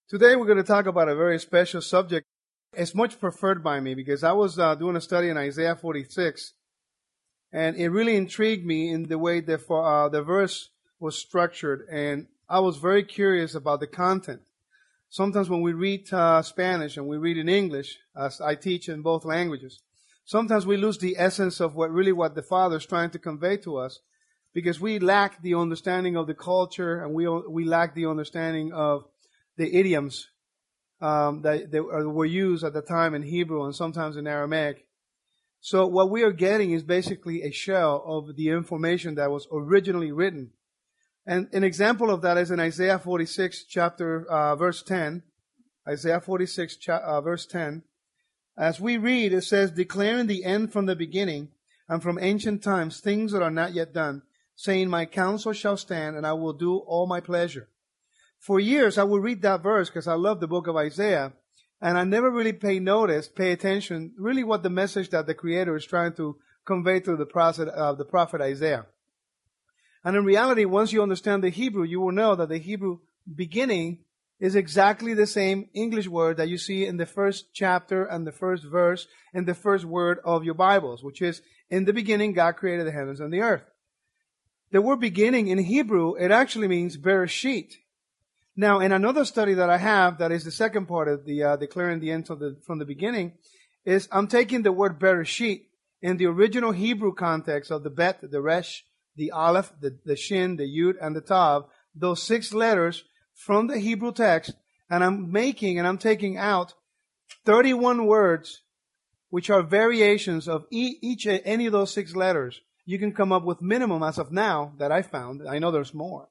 Today we're going to talk about a very special subject. It's much preferred by me because I was doing a study in Isaiah 46, and it really intrigued me in the way that the verse was structured, and I was very curious about the content. Sometimes when we read Spanish and we read in English, as I teach in both languages, sometimes we lose the essence of what the Father is trying to convey to us because we lack the understanding of the culture and we lack the understanding of the idioms that were used at the time in Hebrew and sometimes in Aramaic. So what we are getting is basically a shell of the information that was originally written. And an example of that is in Isaiah 46, verse 10. Isaiah 46, verse 10. As we read, it says, declaring the end from the beginning and from ancient times things that are not yet done, saying, my counsel shall stand and I will do all my pleasure. For years, I would read that verse because I love the book of Isaiah, and I never really pay attention, really what the message that the Creator is trying to convey through the prophet Isaiah. And in reality, once you understand the Hebrew, you will know that the Hebrew beginning is exactly the same English word that you see in the first chapter and the first verse and the first word of your Bibles, which is, in the beginning, God created the heavens and the earth. The word beginning in Hebrew, it actually means Bereshit. Now, in another study that I have, that is the second part of the declaring the end from the beginning, is I'm taking the word Bereshit in the original Hebrew context of the Bet, the Resh, the Aleph, the Shin, the Yud, and the Tav, those 6 letters from the Hebrew text, and I'm taking out 31 words, which are variations of any of those 6 letters. You can come up with minimum, as of now, that I found. I know there's more.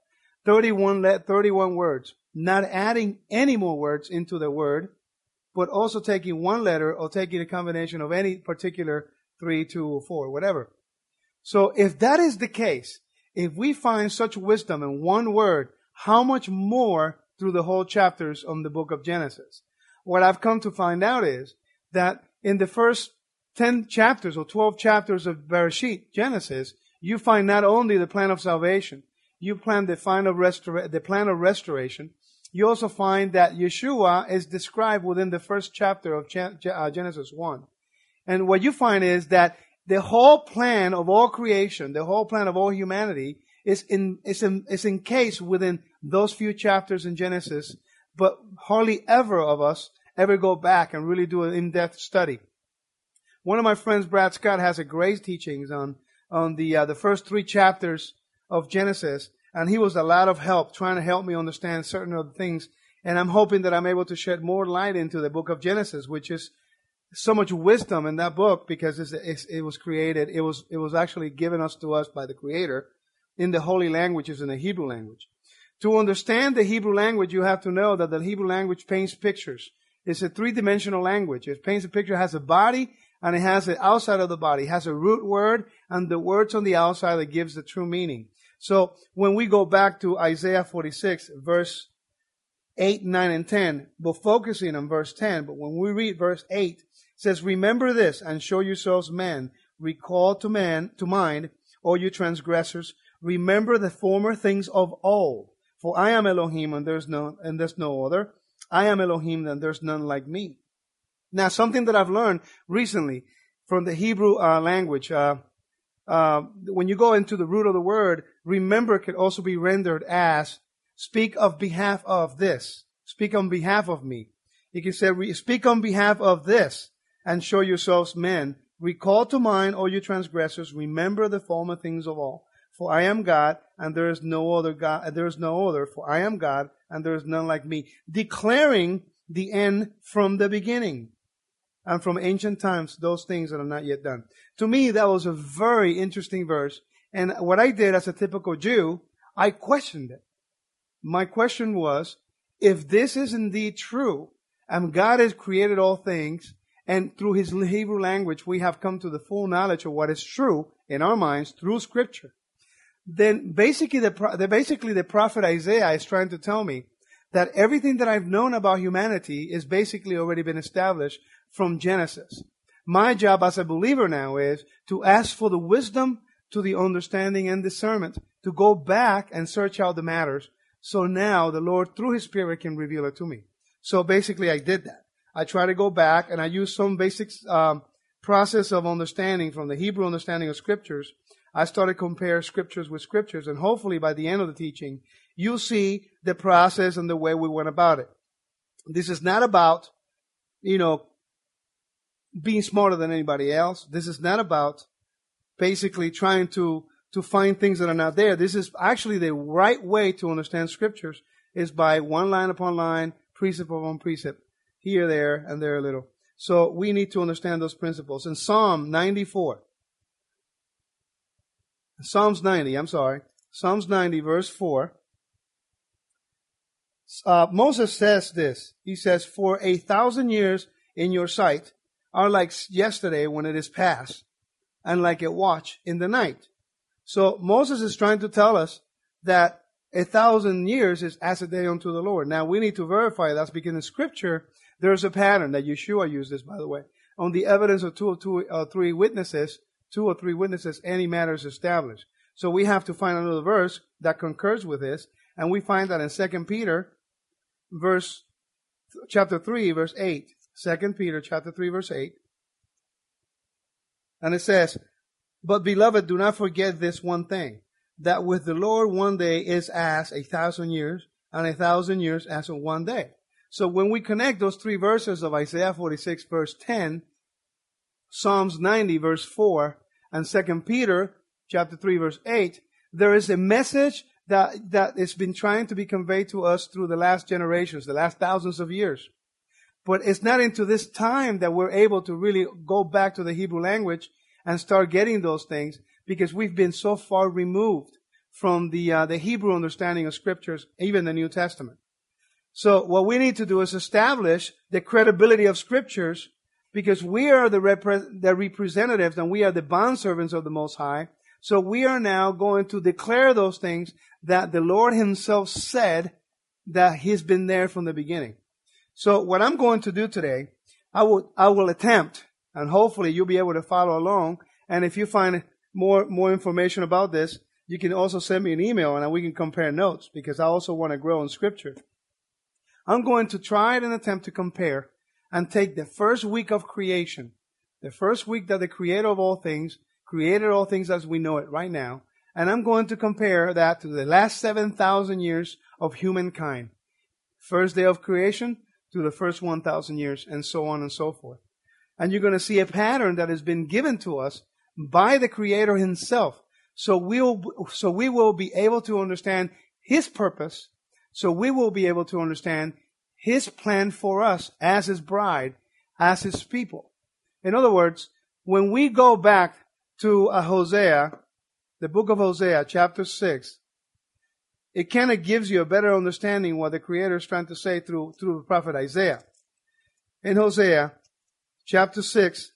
31 words. Not adding any more words into the word, but also taking one letter or taking a combination of any particular 3, 2, or 4, whatever. So if that is the case, if we find such wisdom in one word, how much more through the whole chapters on the book of Genesis? What I've come to find out is that in the first 10 chapters or 12 chapters of Bereshit, Genesis, you find not only the plan of salvation, you find the plan of restoration. You also find that Yeshua is described within the first chapter of Genesis 1. And what you find is that the whole plan of all creation, the whole plan of all humanity is encased within those few chapters in Genesis, but hardly ever of us ever go back and really do an in-depth study. One of my friends, Brad Scott, has a great teachings on the first 3 chapters of Genesis, and he was a lot of help trying to help me understand certain of the things, and I'm hoping that I'm able to shed more light into the book of Genesis, which is so much wisdom in that book because it was created, it was actually given to us by the Creator in the holy languages, in the Hebrew language. To understand the Hebrew language, you have to know that the Hebrew language paints pictures. It's a 3-dimensional language. It paints a picture, it has a body, and it has the outside of the body. It has a root word, and the words on the outside that gives the true meaning. So when we go back to Isaiah 46, verse 8, 9, and 10, we're focusing on verse 10, but when we read verse 8, it says, remember this and show yourselves men. Recall to mind, all you transgressors. Remember the former things of old. For I am Elohim and there's no other. I am Elohim and there's none like me. Now, something that I've learned recently from the Hebrew language, when you go into the root of the word, remember could also be rendered as speak of behalf of this. Speak on behalf of me. You can say, speak on behalf of this and show yourselves men. Recall to mind all you transgressors. Remember the former things of all. For I am God and there is no other God. There is no other. For I am God and there is none like me. Declaring the end from the beginning. And from ancient times, those things that are not yet done. To me, that was a very interesting verse. And what I did as a typical Jew, I questioned it. My question was, if this is indeed true, and God has created all things, and through His Hebrew language, we have come to the full knowledge of what is true in our minds through Scripture, then basically the prophet Isaiah is trying to tell me that everything that I've known about humanity is basically already been established from Genesis. My job as a believer now is to ask for the wisdom to the understanding and discernment to go back and search out the matters. So now the Lord, through His Spirit, can reveal it to me. So basically I did that. I try to go back and I use some basic process of understanding from the Hebrew understanding of scriptures. I started to compare scriptures with scriptures, and hopefully by the end of the teaching, you'll see the process and the way we went about it. This is not about, being smarter than anybody else. This is not about basically trying to find things that are not there. This is actually the right way to understand scriptures, is by one line upon line, precept upon precept, here, there, and there a little. So we need to understand those principles. In Psalms 90, verse 4, Moses says this. He says, "For 1,000 years in your sight are like yesterday when it is past, and like a watch in the night." So Moses is trying to tell us that 1,000 years is as a day unto the Lord. Now we need to verify that, because in Scripture there's a pattern that Yeshua used this, by the way. On the evidence of two or three witnesses, any matter is established. So we have to find another verse that concurs with this, and we find that in 2 Peter chapter 3, verse 8. 2 Peter chapter 3, verse 8. And it says, "But beloved, do not forget this one thing, that with the Lord 1 day is as 1,000 years, and 1,000 years as in 1 day." So when we connect those three verses of Isaiah 46, verse 10, Psalms 90, verse 4, and 2 Peter chapter 3, verse 8, there is a message that has been trying to be conveyed to us through the last generations, the last thousands of years. But it's not into this time that we're able to really go back to the Hebrew language and start getting those things, because we've been so far removed from the Hebrew understanding of scriptures, even the New Testament. So what we need to do is establish the credibility of scriptures, because we are the representatives, and we are the bondservants of the Most High. So we are now going to declare those things that the Lord Himself said that He's been there from the beginning. So what I'm going to do today, I will attempt, and hopefully you'll be able to follow along. And if you find more information about this, you can also send me an email and we can compare notes, because I also want to grow in Scripture. I'm going to try and attempt to compare and take the first week of creation, the first week that the Creator of all things created all things as we know it right now, and I'm going to compare that to the last 7,000 years of humankind. First day of creation to the first 1,000 years, and so on and so forth. And you're going to see a pattern that has been given to us by the Creator Himself. So we will be able to understand His purpose. So we will be able to understand His plan for us as His bride, as His people. In other words, when we go back to Hosea, the book of Hosea, chapter 6, it kind of gives you a better understanding what the Creator is trying to say through the prophet Isaiah. In Hosea, chapter 6,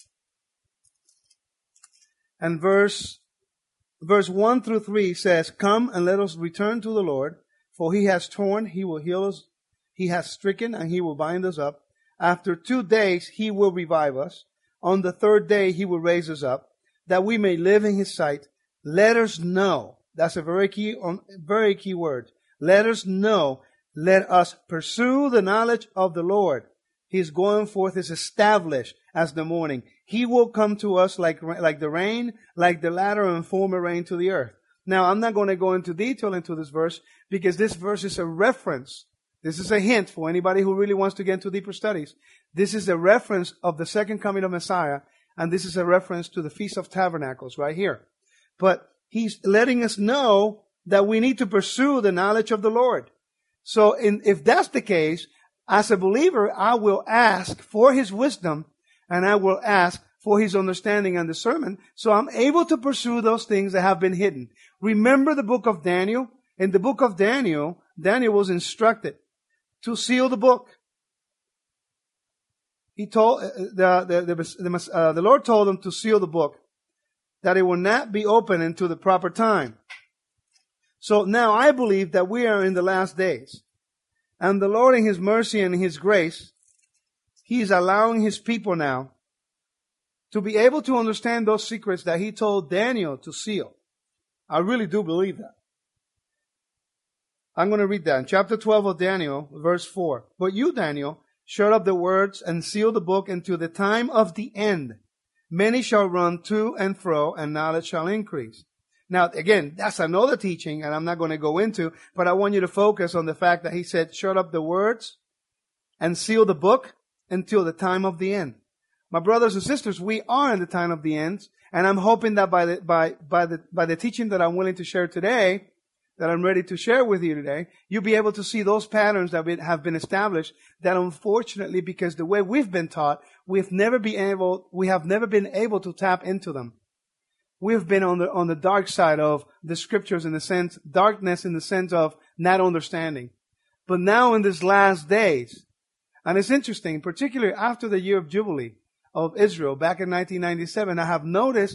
and verse 1 through 3 says, "Come and let us return to the Lord, for He has torn, He will heal us. He has stricken, and He will bind us up. After 2 days He will revive us. On the 3rd day He will raise us up, that we may live in His sight. Let us know." That's a very key word. Let us know. Let us pursue the knowledge of the Lord. His going forth is established as the morning. He will come to us like the rain, like the latter and former rain to the earth. Now, I'm not going to go into detail into this verse, because this verse is a reference. This is a hint for anybody who really wants to get into deeper studies. This is a reference of the second coming of Messiah, and this is a reference to the Feast of Tabernacles right here. But He's letting us know that we need to pursue the knowledge of the Lord. So if that's the case, as a believer, I will ask for His wisdom, and I will ask for His understanding and discernment, so I'm able to pursue those things that have been hidden. Remember the book of Daniel? In the book of Daniel, Daniel was instructed to seal the book. He told the Lord told him to seal the book, that it will not be open until the proper time. So now I believe that we are in the last days. And the Lord, in His mercy and His grace, He is allowing His people now to be able to understand those secrets that He told Daniel to seal. I really do believe that. I'm going to read that. In chapter 12 of Daniel, verse 4. But you, Daniel, shut up the words and seal the book until the time of the end. Many shall run to and fro, and knowledge shall increase. Now, again, that's another teaching, and I'm not going to go into, but I want you to focus on the fact that he said, shut up the words and seal the book until the time of the end. My brothers and sisters, we are in the time of the end, and I'm hoping that by the teaching that I'm willing to share today, that I'm ready to share with you today, you'll be able to see those patterns that have been established that unfortunately, because the way we've been taught, we have never been able to tap into them. We've been on the dark side of the scriptures darkness in the sense of not understanding. But now in these last days, and it's interesting, particularly after the year of Jubilee of Israel back in 1997, I have noticed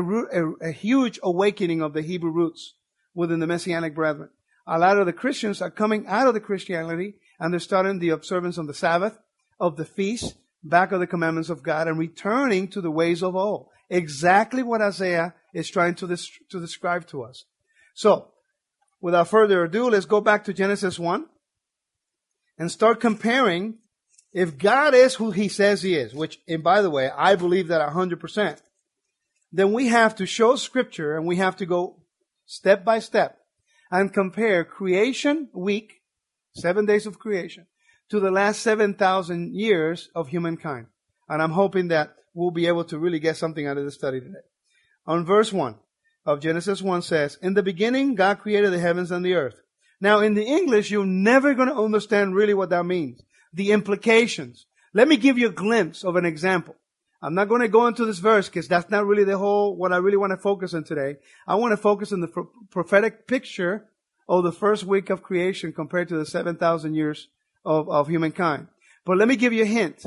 a huge awakening of the Hebrew roots within the Messianic brethren. A lot of the Christians are coming out of the Christianity and they're starting the observance of the Sabbath, of the feast, back of the commandments of God, and returning to the ways of old. Exactly what Isaiah is trying to describe to us. So, without further ado, let's go back to Genesis 1 and start comparing if God is who He says He is, which, and by the way, I believe that 100%, then we have to show Scripture and we have to go step by step and compare creation week, 7 days of creation, to the last 7,000 years of humankind. And I'm hoping that we'll be able to really get something out of this study today. On verse 1 of Genesis 1 says, in the beginning, God created the heavens and the earth. Now, in the English, you're never going to understand really what that means. The implications. Let me give you a glimpse of an example. I'm not going to go into this verse because that's not really what I really want to focus on today. I want to focus on the prophetic picture of the first week of creation compared to the 7,000 years of humankind. But let me give you a hint.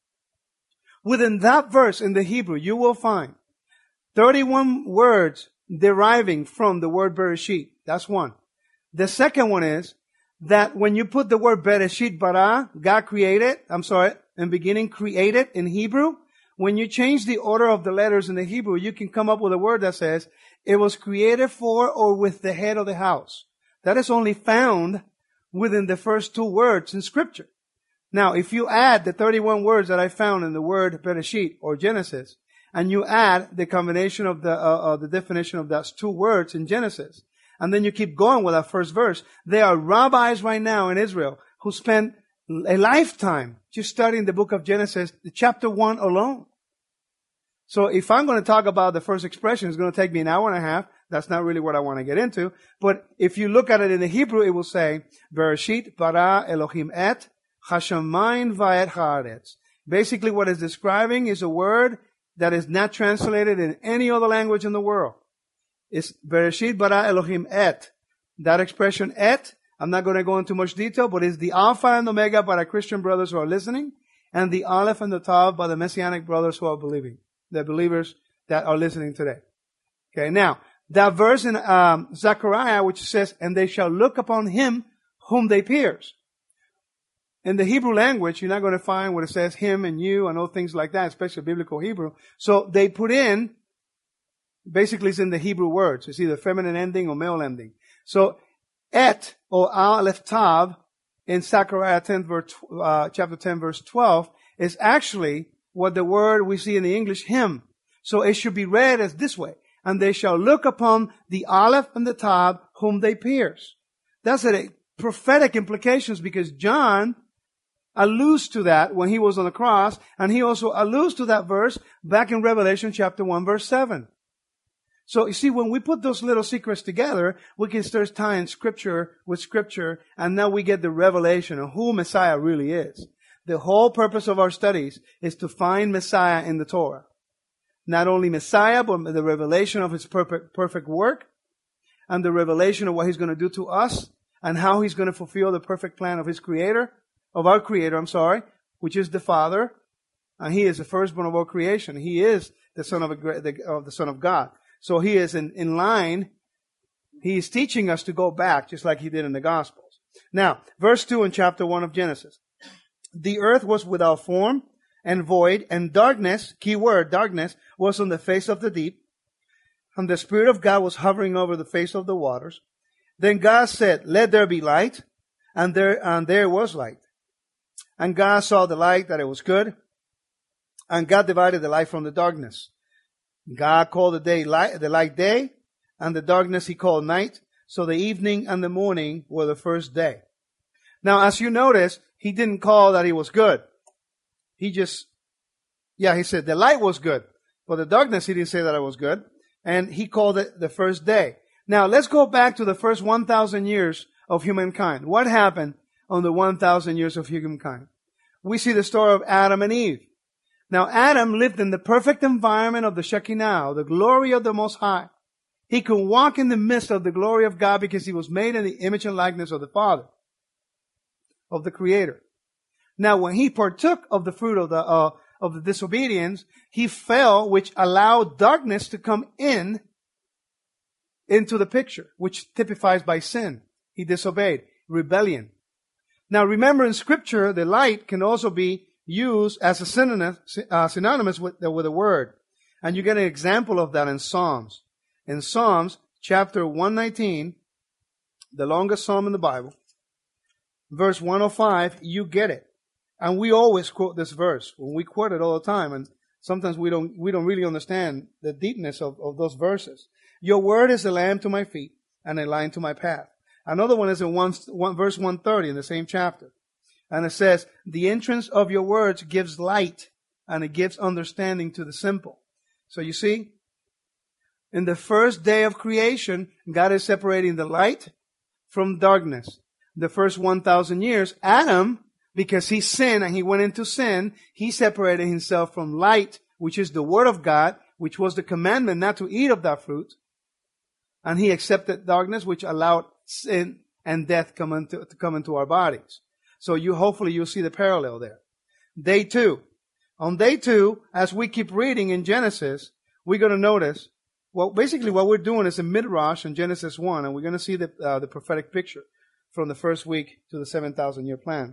Within that verse in the Hebrew, you will find 31 words deriving from the word Bereshit. That's one. The second one is that when you put the word Bereshit bara, God created, in beginning created in Hebrew, when you change the order of the letters in the Hebrew, you can come up with a word that says, it was created for or with the head of the house. That is only found within the first two words in Scripture. Now, if you add the 31 words that I found in the word Bereshit or Genesis, and you add the combination of the definition of those two words in Genesis, and then you keep going with that first verse, there are rabbis right now in Israel who spend a lifetime just studying the book of Genesis, chapter 1 alone. So if I'm going to talk about the first expression, it's going to take me an hour and a half. That's not really what I want to get into. But if you look at it in the Hebrew, it will say, Bereshit bara Elohim et hashamayim va'et haaretz. Basically what it's describing is a word that is not translated in any other language in the world. It's Bereshit bara Elohim et. That expression et, I'm not going to go into much detail, but it's the Alpha and Omega by the Christian brothers who are listening, and the Aleph and the Tav by the Messianic brothers who are believing. The believers that are listening today. Okay, now, that verse in Zechariah, which says, and they shall look upon him whom they pierce. In the Hebrew language, you're not going to find what it says him and you and all things like that, especially biblical Hebrew. So they put in, basically it's in the Hebrew words. It's either feminine ending or male ending. So, et, or Aleph Tav, in Zechariah chapter 10, verse 12, is actually what the word we see in the English, him. So it should be read as this way. And they shall look upon the Aleph and the Tav whom they pierce. That's a prophetic implications because John alludes to that when he was on the cross. And he also alludes to that verse back in Revelation chapter 1 verse 7. So you see, when we put those little secrets together, we can start tying Scripture with Scripture. And now we get the revelation of who Messiah really is. The whole purpose of our studies is to find Messiah in the Torah. Not only Messiah, but the revelation of His perfect work and the revelation of what He's going to do to us and how He's going to fulfill the perfect plan of our Creator, which is the Father. And He is the firstborn of all creation. He is the Son of the Son of God. So He is in line. He is teaching us to go back just like He did in the Gospels. Now, verse 2 in chapter 1 of Genesis. The earth was without form and void, and darkness, key word, darkness, was on the face of the deep. And the Spirit of God was hovering over the face of the waters. Then God said, let there be light, and there was light. And God saw the light that it was good, and God divided the light from the darkness. God called the light day, and the darkness he called night. So the evening and the morning were the first day. Now, as you notice, he didn't call that it was good. He said the light was good. For the darkness, he didn't say that it was good. And he called it the first day. Now, let's go back to the first 1,000 years of humankind. What happened on the 1,000 years of humankind? We see the story of Adam and Eve. Now, Adam lived in the perfect environment of the Shekinah, the glory of the Most High. He could walk in the midst of the glory of God because he was made in the image and likeness of the Father, of the Creator. Now, when he partook of the fruit of the disobedience, he fell, which allowed darkness to come into the picture, which typifies by sin. He disobeyed, rebellion. Now, remember in Scripture, the light can also be used as a synonymous with the word. And you get an example of that in Psalms. In Psalms chapter 119, the longest psalm in the Bible, verse 105, you get it. And we always quote this verse. We quote it all the time, and sometimes we don't really understand the deepness of those verses. Your word is a lamp to my feet and a light to my path. Another one is in verse 130 in the same chapter. And it says, the entrance of your words gives light and it gives understanding to the simple. So you see, in the first day of creation, God is separating the light from darkness. The first 1,000 years, Adam, because he sinned and he went into sin, he separated himself from light, which is the word of God, which was the commandment not to eat of that fruit. And he accepted darkness, which allowed sin and death to come into our bodies. So hopefully you'll see the parallel there. Day 2. On day 2, as we keep reading in Genesis, we're going to notice, basically what we're doing is a midrash in Genesis 1, and we're going to see the prophetic picture from the first week to the 7,000-year plan.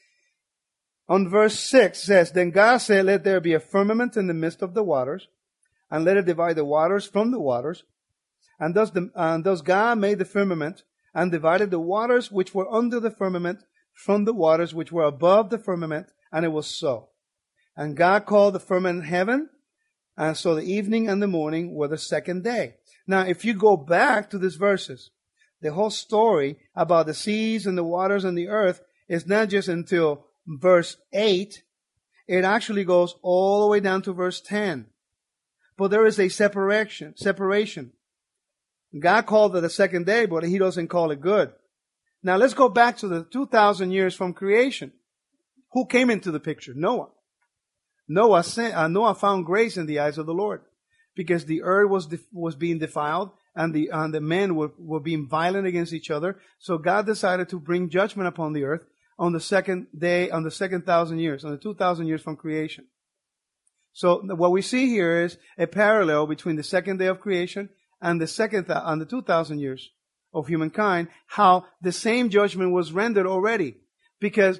On verse 6 says, then God said, let there be a firmament in the midst of the waters, and let it divide the waters from the waters. And thus God made the firmament, and divided the waters which were under the firmament from the waters which were above the firmament, and it was so. And God called the firmament heaven, and so the evening and the morning were the second day. Now, if you go back to these verses, the whole story about the seas and the waters and the earth is not just until verse 8. It actually goes all the way down to verse 10. But there is a separation. God called it the second day, but he doesn't call it good. Now let's go back to the 2,000 years from creation. Who came into the picture? Noah. Noah found grace in the eyes of the Lord because the earth was being defiled and the men were being violent against each other. So God decided to bring judgment upon the earth on the second day, on the second 1,000 years, on the 2,000 years from creation. So what we see here is a parallel between the second day of creation and the 2,000 years of humankind, how the same judgment was rendered already. Because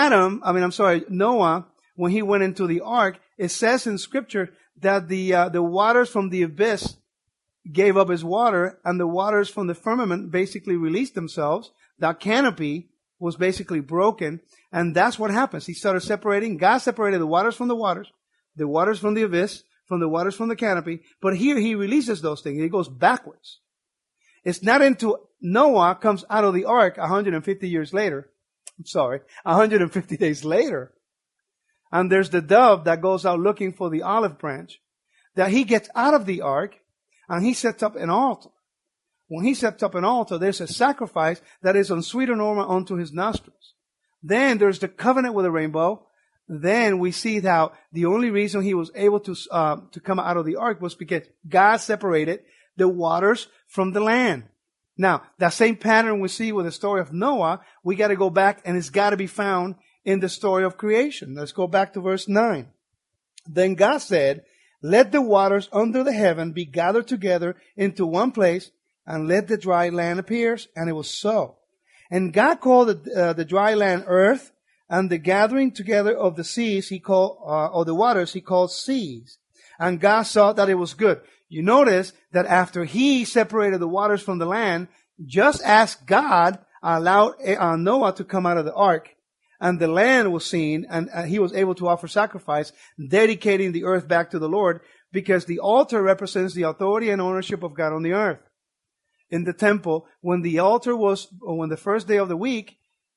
Noah, when he went into the ark, it says in Scripture that the waters from the abyss gave up his water, and the waters from the firmament basically released themselves. That canopy was basically broken, and that's what happens. He started separating. God separated the waters from the waters from the abyss, from the waters from the canopy. But here he releases those things. He goes backwards. It's not until Noah comes out of the ark 150 years later. 150 days later. And there's the dove that goes out looking for the olive branch, that he gets out of the ark and he sets up an altar. When he sets up an altar, there's a sacrifice that is on sweet aroma unto his nostrils. Then there's the covenant with the rainbow. Then we see how the only reason he was able to come out of the ark was because God separated the waters from the land. Now, that same pattern we see with the story of Noah, we got to go back, and it's got to be found in the story of creation. Let's go back to verse 9. Then God said, let the waters under the heaven be gathered together into one place, and let the dry land appear. And it was so. And God called the dry land earth, and the gathering together of the seas or the waters he called seas. And God saw that it was good. You notice that after he separated the waters from the land, Just as God allowed Noah to come out of the ark, and the land was seen, and he was able to offer sacrifice, dedicating the earth back to the Lord, because the altar represents the authority and ownership of God on the earth. In the temple, when the first day of the week,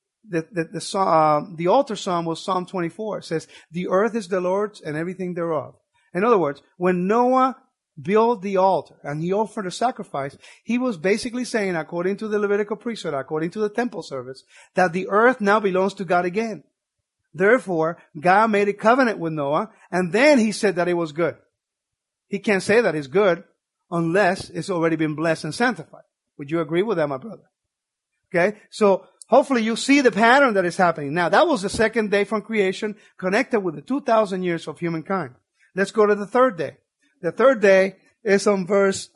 the altar psalm was Psalm 24. It says, "The earth is the Lord's and everything thereof." In other words, when Noah built the altar and he offered a sacrifice, he was basically saying, according to the Levitical priesthood, according to the temple service, that the earth now belongs to God again. Therefore, God made a covenant with Noah, and then he said that it was good. He can't say that it's good unless it's already been blessed and sanctified. Would you agree with that, my brother? Okay? So, hopefully you see the pattern that is happening. Now, that was the second day from creation, connected with the 2,000 years of humankind. Let's go to the third day. The third day is on verse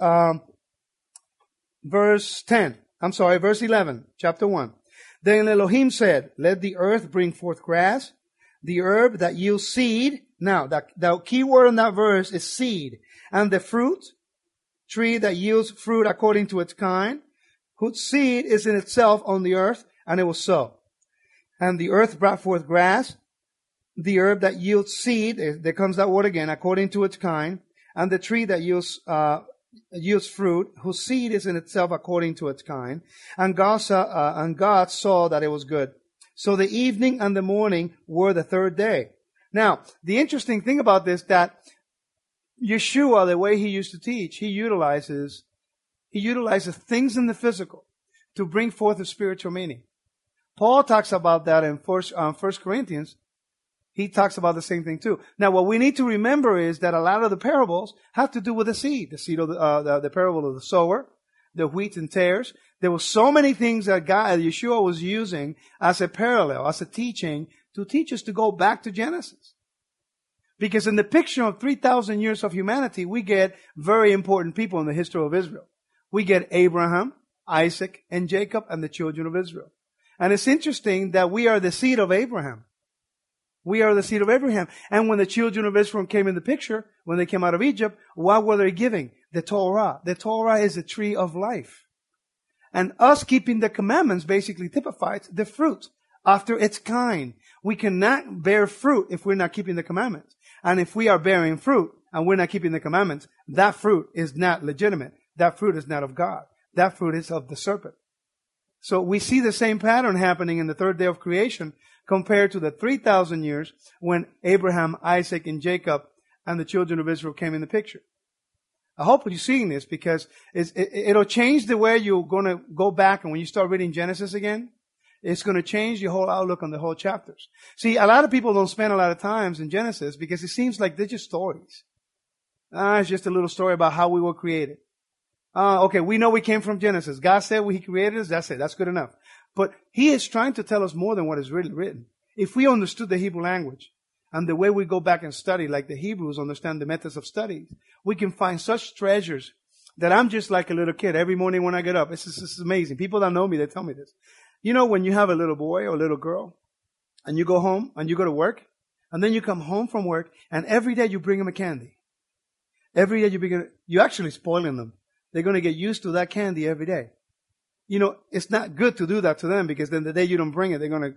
11, chapter 1. Then Elohim said, "Let the earth bring forth grass, the herb that yields seed." Now, the key word in that verse is seed. "And the fruit, tree that yields fruit according to its kind, whose seed is in itself on the earth," and it was so. "And the earth brought forth grass, the herb that yields seed," there comes that word again, "according to its kind, and the tree that yields fruit, whose seed is in itself according to its kind. And God saw that it was good. So the evening and the morning were the third day." Now, the interesting thing about this, that Yeshua, the way he used to teach, he utilizes things in the physical to bring forth a spiritual meaning. Paul talks about that in First Corinthians. He talks about the same thing too. Now, what we need to remember is that a lot of the parables have to do with the seed of the parable of the sower, the wheat and tares. There were so many things that Yeshua was using as a parallel, as a teaching, to teach us to go back to Genesis. Because in the picture of 3,000 years of humanity, we get very important people in the history of Israel. We get Abraham, Isaac, and Jacob, and the children of Israel. And it's interesting that we are the seed of Abraham. We are the seed of Abraham. And when the children of Israel came in the picture, when they came out of Egypt, what were they giving? The Torah. The Torah is the tree of life. And us keeping the commandments basically typifies the fruit after its kind. We cannot bear fruit if we're not keeping the commandments. And if we are bearing fruit and we're not keeping the commandments, that fruit is not legitimate. That fruit is not of God. That fruit is of the serpent. So we see the same pattern happening in the third day of creation compared to the 3,000 years when Abraham, Isaac, and Jacob and the children of Israel came in the picture. I hope you're seeing this, because it'll change the way you're going to go back, and when you start reading Genesis again, it's going to change your whole outlook on the whole chapters. See, a lot of people don't spend a lot of times in Genesis because it seems like they're just stories. It's just a little story about how we were created. Okay, we know we came from Genesis. God said He created us. That's it. That's good enough. But He is trying to tell us more than what is really written. If we understood the Hebrew language and the way we go back and study, like the Hebrews understand the methods of study, we can find such treasures that I'm just like a little kid. Every morning when I get up, this is amazing. People that know me, they tell me this. You know, when you have a little boy or a little girl and you go home and you go to work, and then you come home from work and every day you bring them a candy. Every day you're actually spoiling them. They're going to get used to that candy every day. You know, it's not good to do that to them, because then the day you don't bring it, they're going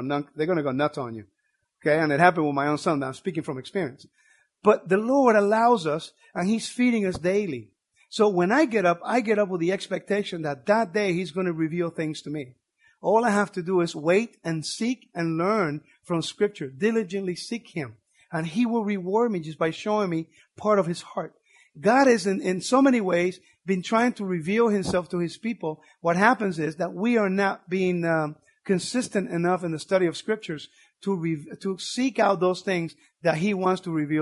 to go nuts on you. Okay. And it happened with my own son. I'm speaking from experience. But the Lord allows us, and He's feeding us daily. So when I get up with the expectation that that day He's going to reveal things to me. All I have to do is wait and seek and learn from Scripture. Diligently seek Him. And He will reward me just by showing me part of His heart. God has in so many ways been trying to reveal Himself to His people. What happens is that we are not being consistent enough in the study of Scriptures to seek out those things that He wants to reveal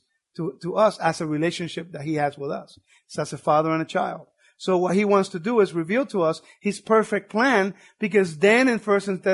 to us as a relationship that He has with us. It's as a father and a child. So what He wants to do is reveal to us His perfect plan, because then in First and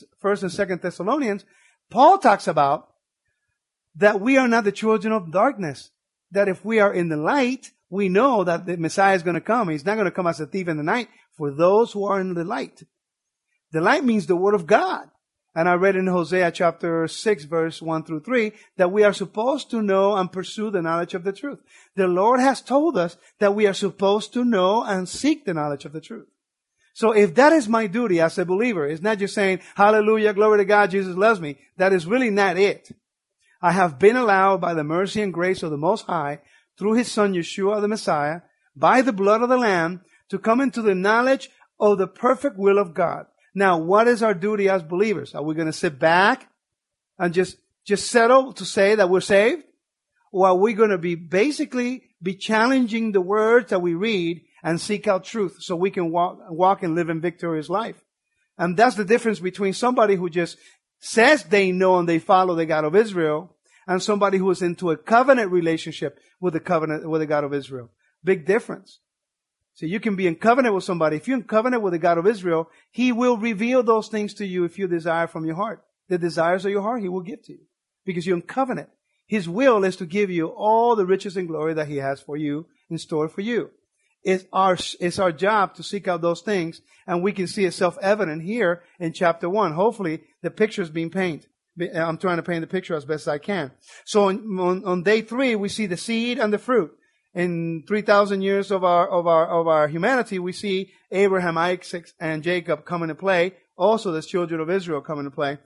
2 Thessalonians, Paul talks about that we are not the children of darkness. That if we are in the light, we know that the Messiah is going to come. He's not going to come as a thief in the night for those who are in the light. The light means the Word of God. And I read in Hosea chapter 6, verse 1 through 3, that we are supposed to know and pursue the knowledge of the truth. The Lord has told us that we are supposed to know and seek the knowledge of the truth. So if that is my duty as a believer, it's not just saying, hallelujah, glory to God, Jesus loves me. That is really not it. I have been allowed by the mercy and grace of the Most High, through His Son Yeshua the Messiah, by the blood of the Lamb, to come into the knowledge of the perfect will of God. Now, what is our duty as believers? Are we going to sit back and just settle to say that we're saved? Or are we going to be challenging the words that we read and seek out truth so we can walk and live in victorious life? And that's the difference between somebody who just says they know and they follow the God of Israel and somebody who is into a covenant relationship with the God of Israel. Big difference. So you can be in covenant with somebody. If you're in covenant with the God of Israel, He will reveal those things to you if you desire from your heart. The desires of your heart He will give to you because you're in covenant. His will is to give you all the riches and glory that He has for you in store for you. It's our job to seek out those things, and we can see it self-evident here in chapter 1. Hopefully, the picture is being painted. I'm trying to paint the picture as best as I can. So on day 3, we see the seed and the fruit. In 3,000 years of our humanity, we see Abraham, Isaac, and Jacob come into play. Also, the children of Israel come into play,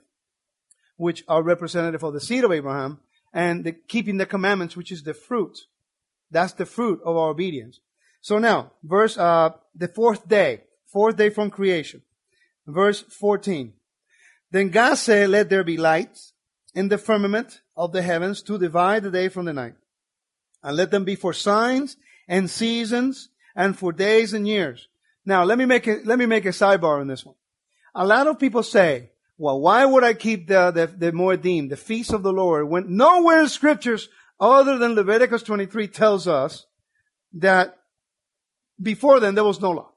which are representative of the seed of Abraham, and keeping the commandments, which is the fruit. That's the fruit of our obedience. So now, the fourth day from creation. Verse 14. Then God said, let there be lights in the firmament of the heavens to divide the day from the night. And let them be for signs and seasons and for days and years. Now, let me make a sidebar on this one. A lot of people say, well, why would I keep the Moedim, the feast of the Lord, when nowhere in scriptures other than Leviticus 23 tells us that before then there was no law?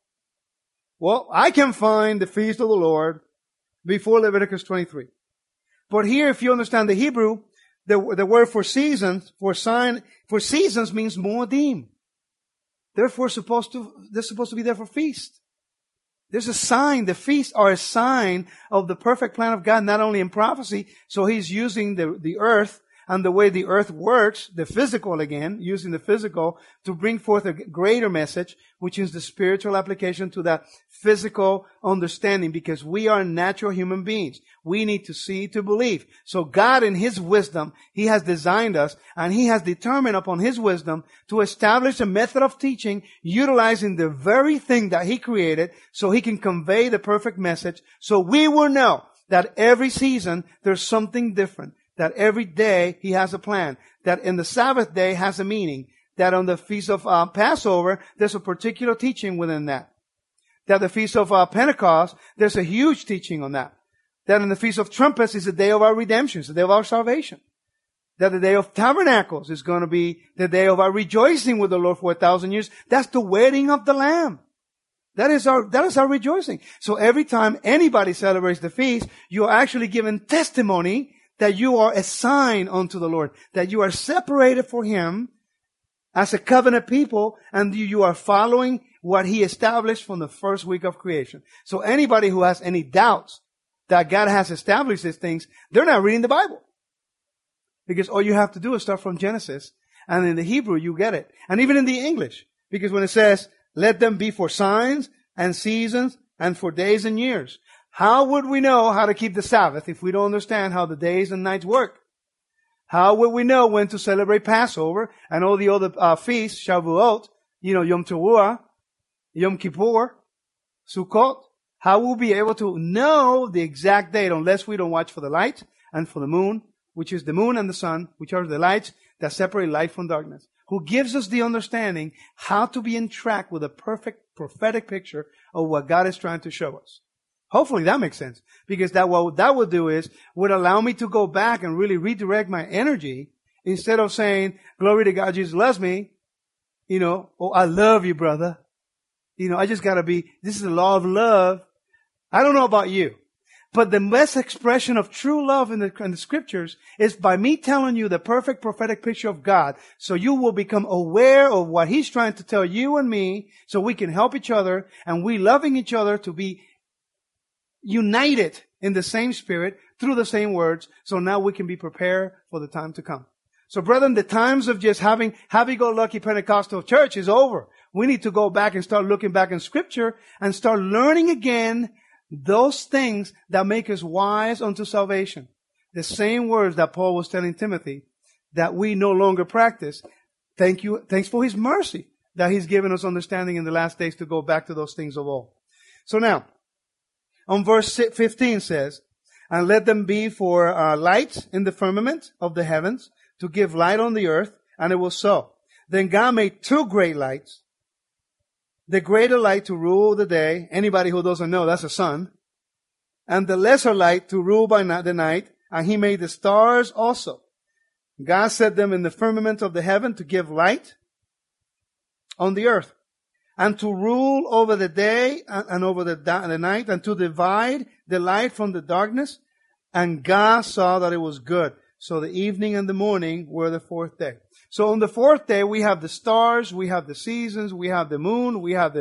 Well, I can find the feast of the Lord before Leviticus 23. But here, if you understand the Hebrew, the word for seasons means Moedim. Therefore, they're supposed to be there for feast. There's a sign. The feasts are a sign of the perfect plan of God, not only in prophecy. So He's using the earth and the way the earth works, the physical again, using the physical to bring forth a greater message, which is the spiritual application to that physical understanding, because we are natural human beings. We need to see to believe. So God, in His wisdom, He has designed us, and He has determined upon His wisdom to establish a method of teaching utilizing the very thing that He created so He can convey the perfect message. So we will know that every season there's something different. That every day He has a plan. That in the Sabbath day has a meaning. That on the Feast of Passover, there's a particular teaching within that. That the Feast of Pentecost, there's a huge teaching on that. That in the Feast of Trumpets is the day of our redemption. It's the day of our salvation. That the Day of Tabernacles is going to be the day of our rejoicing with the Lord for 1,000 years. That's the wedding of the Lamb. That is our rejoicing. So every time anybody celebrates the feast, you're actually giving testimony that you are a sign unto the Lord, that you are separated for Him as a covenant people, and you are following what He established from the first week of creation. So anybody who has any doubts that God has established these things, they're not reading the Bible. Because all you have to do is start from Genesis, and in the Hebrew you get it. And even in the English, because when it says, let them be for signs and seasons and for days and years. How would we know how to keep the Sabbath if we don't understand how the days and nights work? How would we know when to celebrate Passover and all the other feasts, Shavuot, Yom Teruah, Yom Kippur, Sukkot? How will we be able to know the exact date unless we don't watch for the light and for the moon, which is the moon and the sun, which are the lights that separate light from darkness? Who gives us the understanding how to be in track with a perfect prophetic picture of what God is trying to show us. Hopefully that makes sense. Because what that would do would allow me to go back and really redirect my energy instead of saying, glory to God, Jesus loves me. Oh, I love you, brother. I just gotta this is the law of love. I don't know about you, but the best expression of true love in the scriptures is by me telling you the perfect prophetic picture of God. So you will become aware of what He's trying to tell you and me so we can help each other and we loving each other to be united in the same spirit through the same words. So now we can be prepared for the time to come. So brethren, the times of just having happy-go-lucky Pentecostal church is over. We need to go back and start looking back in Scripture and start learning again those things that make us wise unto salvation. The same words that Paul was telling Timothy that we no longer practice. Thanks for His mercy that He's given us understanding in the last days to go back to those things of old. So now, on verse 15 says, and let them be for lights in the firmament of the heavens to give light on the earth, and it was so. Then God made two great lights. The greater light to rule the day. Anybody who doesn't know, that's the sun. And the lesser light to rule by the night. And He made the stars also. God set them in the firmament of the heaven to give light on the earth, and to rule over the day and over the night, and to divide the light from the darkness. And God saw that it was good. So the evening and the morning were the fourth day. So on the fourth day, we have the stars, we have the seasons, we have the moon, we have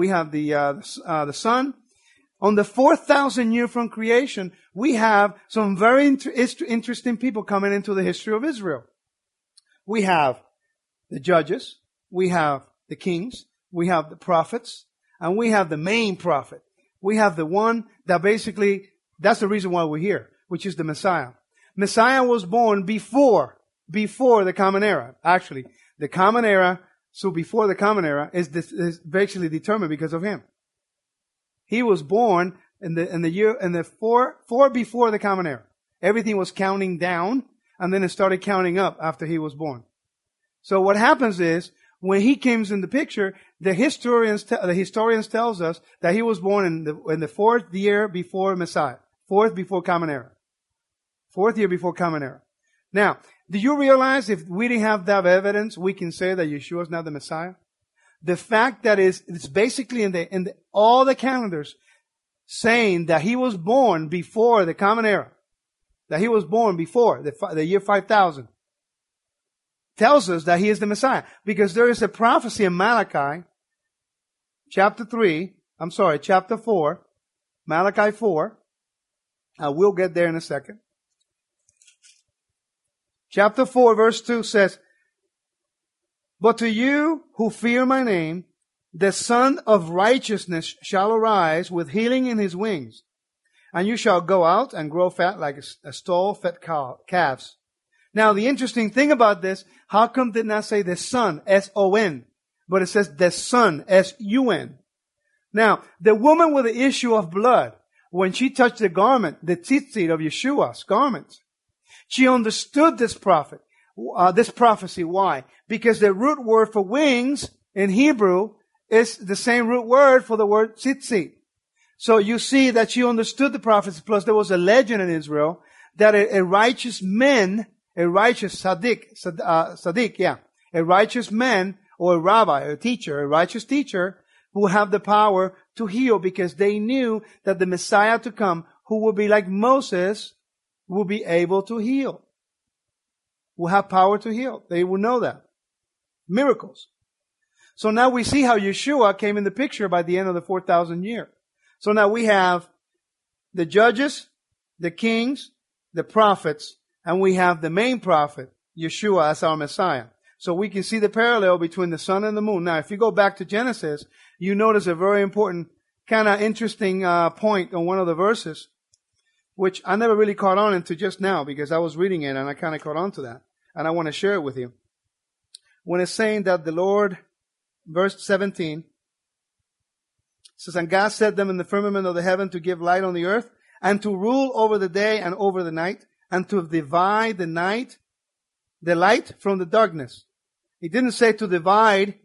the sun. On the 4,000 year from creation, we have some very interesting people coming into the history of Israel. We have the judges, we have the kings, we have the prophets, and we have the main prophet. We have the one that basically, that's the reason why we're here, which is the Messiah. Messiah was born before the Common Era. Actually, the Common Era, so before the Common Era, is basically determined because of Him. He was born in the four before the Common Era. Everything was counting down, and then it started counting up after He was born. So what happens is, when He comes in the picture, the historians tells us that He was born in the fourth year before Messiah. Fourth before Common Era. Fourth year before Common Era. Now, do you realize if we didn't have that evidence, we can say that Yeshua is not the Messiah? The fact that it's basically in all the calendars saying that He was born before the Common Era, that He was born before the year 5000, tells us that He is the Messiah. Because there is a prophecy in Malachi, chapter 4, Malachi 4. We'll get there in a second. Chapter 4, verse 2 says, but to you who fear my name, the Son of Righteousness shall arise with healing in His wings. And you shall go out and grow fat like a stall fed calves. Now, the interesting thing about this, how come did not say the Son, S-O-N, but it says the Son, S-U-N. Now, the woman with the issue of blood, when she touched the garment, the tzitzit of Yeshua's garment, she understood this prophecy. Why? Because the root word for wings in Hebrew is the same root word for the word tzitzit. So you see that she understood the prophecy. Plus, there was a legend in Israel that a righteous man, a righteous tzaddik, a righteous man or a rabbi, a righteous teacher who have the power to heal, because they knew that the Messiah to come, who will be like Moses, will be able to heal. Will have power to heal. They will know that. Miracles. So now we see how Yeshua came in the picture by the end of the 4,000 year. So now we have the judges, the kings, the prophets, and we have the main prophet, Yeshua, as our Messiah. So we can see the parallel between the sun and the moon. Now, if you go back to Genesis, you notice a very important, kind of interesting point on one of the verses, which I never really caught on to just now because I was reading it and I kind of caught on to that. And I want to share it with you. When it's saying that the Lord, verse 17, says, and God set them in the firmament of the heaven to give light on the earth, and to rule over the day and over the night, and to divide the light from the darkness. He didn't say to divide,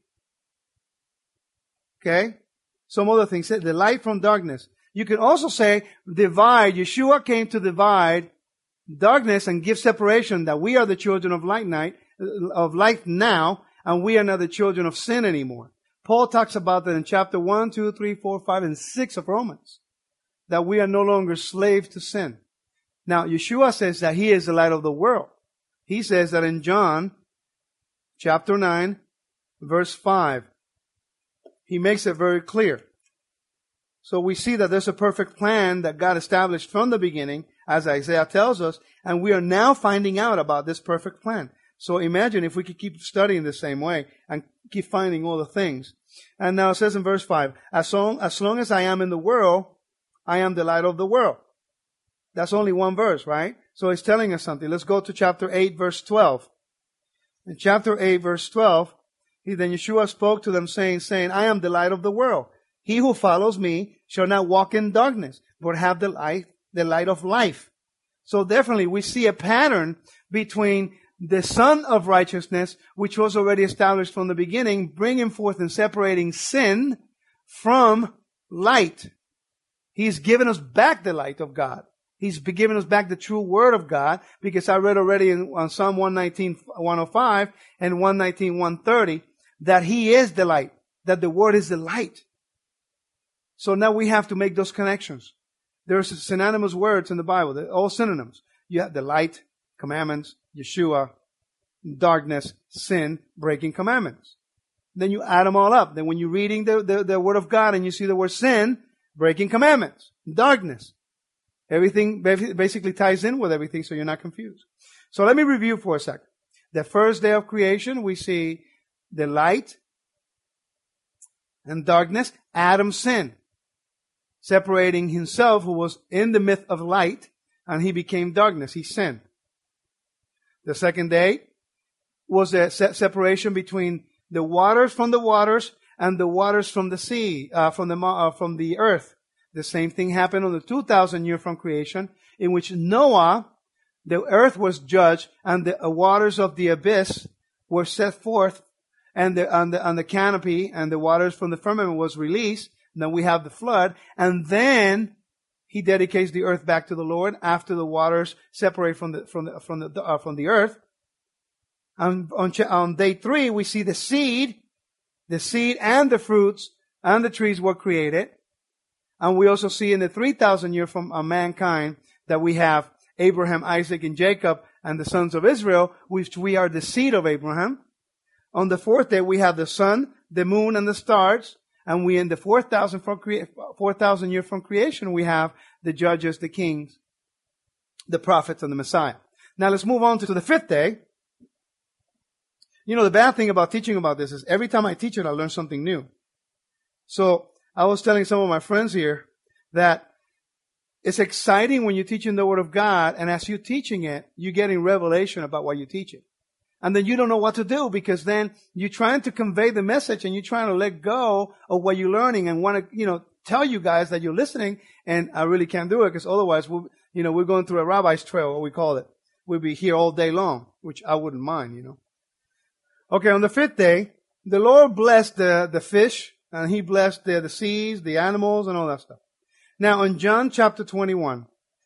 okay, some other things. Said the light from darkness. You can also say divide. Yeshua came to divide darkness and give separation, that we are the children of light now, and we are not the children of sin anymore. Paul talks about that in chapter 1, 2, 3, 4, 5, and 6 of Romans, that we are no longer slaves to sin. Now, Yeshua says that He is the light of the world. He says that in John chapter 9, verse 5. He makes it very clear. So we see that there's a perfect plan that God established from the beginning, as Isaiah tells us, and we are now finding out about this perfect plan. So imagine if we could keep studying the same way and keep finding all the things. And now it says in verse 5, as long as I am in the world, I am the light of the world. That's only one verse, right? So it's telling us something. Let's go to chapter 8, verse 12. In chapter 8, verse 12, then Yeshua spoke to them saying, I am the light of the world. He who follows me shall not walk in darkness, but have the light of life. So definitely we see a pattern between the Son of Righteousness, which was already established from the beginning, bringing forth and separating sin from light. He's given us back the light of God. He's given us back the true Word of God, because I read already on Psalm 119, 105 and 119, 130, that He is the light, that the Word is the light. So now we have to make those connections. There's synonymous words in the Bible. They're all synonyms. You have the light, commandments, Yeshua, darkness, sin, breaking commandments. Then you add them all up. Then when you're reading the Word of God and you see the word sin, breaking commandments, darkness. Everything basically ties in with everything, so you're not confused. So let me review for a second. The first day of creation, we see the light and darkness, Adam's sin, separating himself, who was in the midst of light, and he became darkness. He sinned. The second day was a separation between the waters from the waters and the waters from the sea, from the earth. The same thing happened on the 2,000 year from creation, in which Noah, the earth was judged, and the waters of the abyss were set forth, and the canopy and the waters from the firmament was released. And then we have the flood, and then he dedicates the earth back to the Lord after the waters separate from the earth. And on day 3, we see the seed and the fruits and the trees were created. And we also see in the 3,000 year from mankind that we have Abraham, Isaac, and Jacob and the sons of Israel, which we are the seed of Abraham. On the 4th day, we have the sun, the moon, and the stars. And we, in the 4,000 year from creation, we have the judges, the kings, the prophets, and the Messiah. Now let's move on to the 5th day. You know, the bad thing about teaching about this is every time I teach it, I learn something new. So I was telling some of my friends here that it's exciting when you're teaching the Word of God, and as you're teaching it, you're getting revelation about what you're teaching. And then you don't know what to do, because then you're trying to convey the message and you're trying to let go of what you're learning and want to, tell you guys that you're listening, and I really can't do it, because otherwise we're going through a rabbi's trail, what we call it. We'll be here all day long, which I wouldn't mind, Okay, on the 5th day, the Lord blessed the fish, and He blessed the seas, the animals, and all that stuff. Now, in John chapter 21,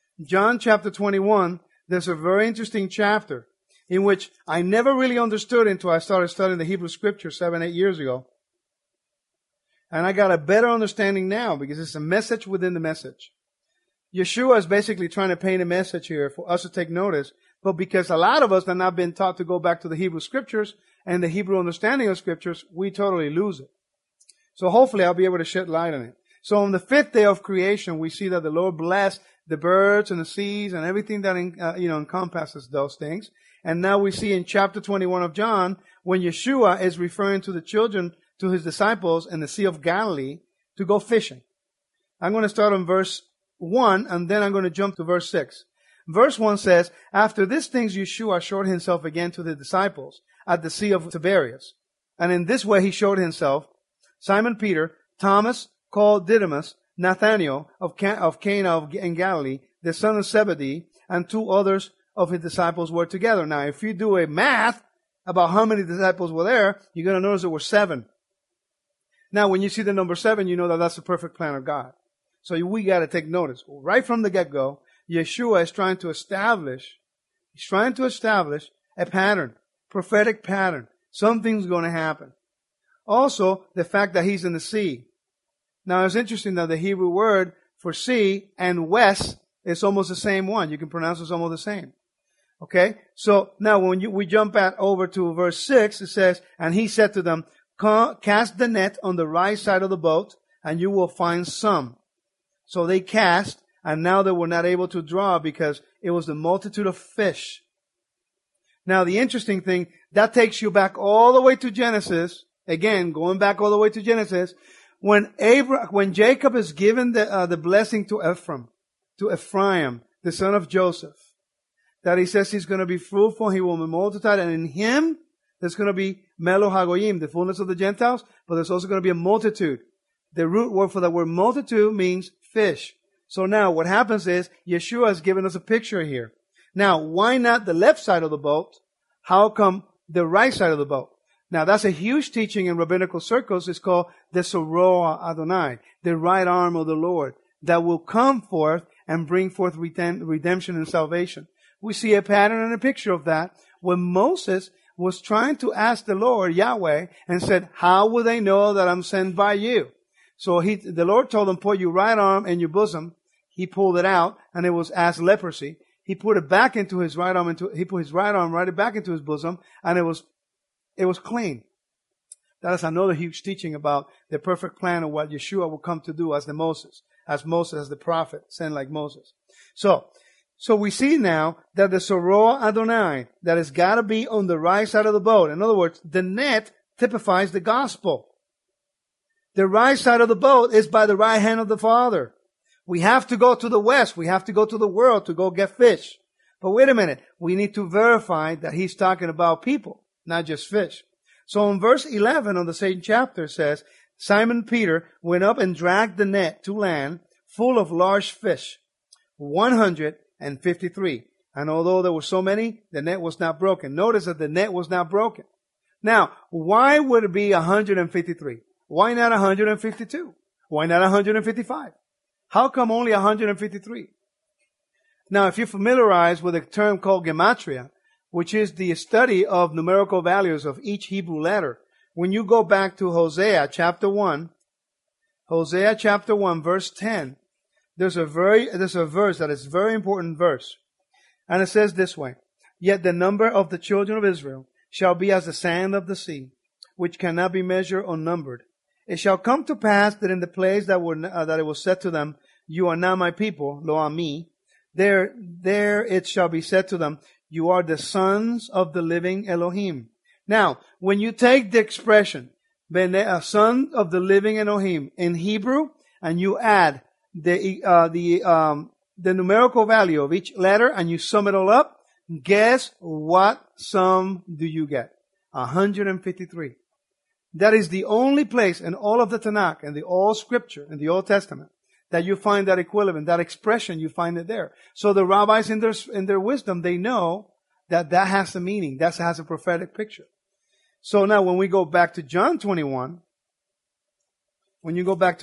there's a very interesting chapter in which I never really understood until I started studying the Hebrew Scriptures 7-8 years ago. And I got a better understanding now, because it's a message within the message. Yeshua is basically trying to paint a message here for us to take notice, but because a lot of us have not been taught to go back to the Hebrew Scriptures and the Hebrew understanding of Scriptures, we totally lose it. So hopefully I'll be able to shed light on it. So on the 5th day of creation, we see that the Lord blessed the birds and the seas and everything that encompasses those things. And now we see in chapter 21 of John, when Yeshua is referring to the children, to His disciples in the Sea of Galilee, to go fishing. I'm going to start on verse 1, and then I'm going to jump to verse 6. Verse 1 says, after these things Yeshua showed Himself again to the disciples at the Sea of Tiberias. And in this way He showed Himself: Simon Peter, Thomas, called Didymus, Nathanael of Cana in Galilee, the son of Zebedee, and 2 others of His disciples were together. Now, if you do a math about how many disciples were there, you're going to notice there were 7. Now, when you see the number 7, you know that that's the perfect plan of God. So we got to take notice. Right from the get-go, Yeshua is trying to establish a pattern, prophetic pattern. Something's going to happen. Also, the fact that He's in the sea. Now, it's interesting that the Hebrew word for sea and west is almost the same one. You can pronounce it almost the same. Okay? So, now when we jump over to verse 6, it says, and He said to them, cast the net on the right side of the boat, and you will find some. So they cast, and now they were not able to draw because it was the multitude of fish. Now, the interesting thing, that takes you back all the way to Genesis. Again, going back all the way to Genesis. When Jacob is given the blessing to Ephraim, the son of Joseph, that he says he's going to be fruitful, he will be multiplied, and in him, there's going to be Melo Hagoyim, the fullness of the Gentiles, but there's also going to be a multitude. The root word for the word multitude means fish. So now what happens is Yeshua has given us a picture here. Now, why not the left side of the boat? How come the right side of the boat? Now, that's a huge teaching in rabbinical circles. It's called the Soroa Adonai, the right arm of the Lord, that will come forth and bring forth redemption and salvation. We see a pattern and a picture of that when Moses was trying to ask the Lord, Yahweh, and said, how will they know that I'm sent by you? So the Lord told him, put your right arm in your bosom. He pulled it out, and it was as leprosy. He put it back into his right arm, he put his right arm right back into his bosom, and it was clean. That is another huge teaching about the perfect plan of what Yeshua will come to do as Moses, as the prophet, sent like Moses. So we see now that the Soroa Adonai, that has got to be on the right side of the boat. In other words, the net typifies the gospel. The right side of the boat is by the right hand of the Father. We have to go to the west. We have to go to the world to go get fish. But wait a minute. We need to verify that he's talking about people, not just fish. So in verse 11 of the same chapter says, Simon Peter went up and dragged the net to land full of large fish, 153. And although there were so many, the net was not broken. Notice that the net was not broken. Now, why would it be 153? Why not 152? Why not 155? How come only 153? Now, if you're familiarized with a term called gematria, which is the study of numerical values of each Hebrew letter, when you go back to Hosea chapter 1, verse 10, there's a verse that is a very important verse. And it says this way, Yet the number of the children of Israel shall be as the sand of the sea, which cannot be measured or numbered. It shall come to pass that in the place that it was said to them, You are not my people, lo ami, there it shall be said to them, You are the sons of the living Elohim. Now, when you take the expression, son of the living Elohim in Hebrew, and you add the numerical value of each letter, and you sum it all up, guess what sum do you get? 153. That is the only place in all of the Tanakh and the all scripture in the Old Testament that you find that equivalent, that expression, you find it there. So the rabbis in their wisdom, they know that has a meaning, that has a prophetic picture. So now when we go back to John 21, and